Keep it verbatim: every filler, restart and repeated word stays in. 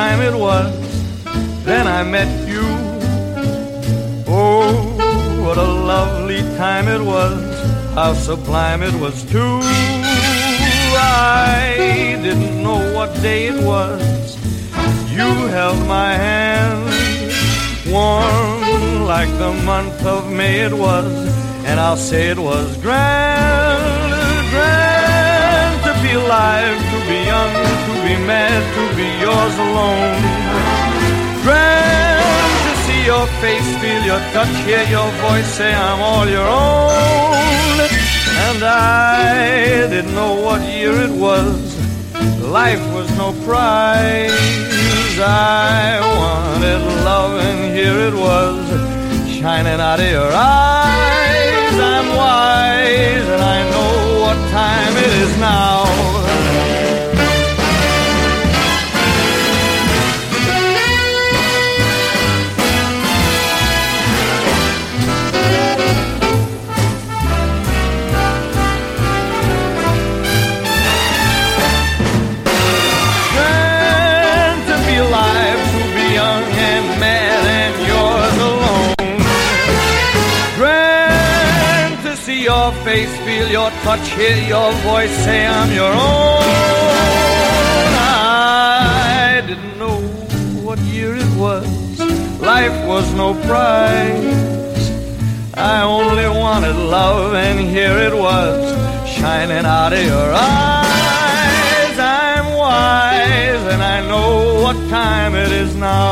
time it was. Then I met you. Oh, what a lovely time it was. How sublime it was too. I didn't know what day it was. You held my hand, warm like the month of May it was. And I'll say it was grand, grand to be alive, to be young, to be mad, to be yours alone. Grand to see your face, feel your touch, hear your voice, say I'm all your own. And I didn't know what year it was. Life was no prize. I wanted love and here it was, shining out of your eyes. I'm wise and I know what time it is now. Your face, feel your touch, hear your voice, say I'm your own. I didn't know what year it was. Life was no prize. I only wanted love and here it was, shining out of your eyes. I'm wise and I know what time it is now.